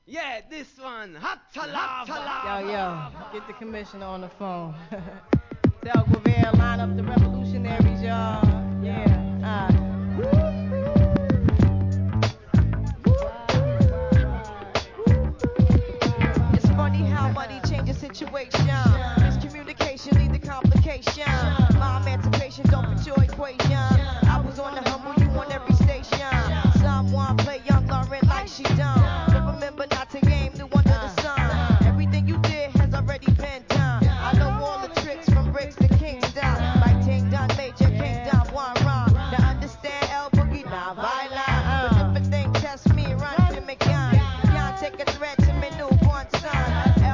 Yeah, this one. Hot lava. Yo, get the commissioner on the phone. Tell Guevara, line up the revolutionaries, y'all. Yeah,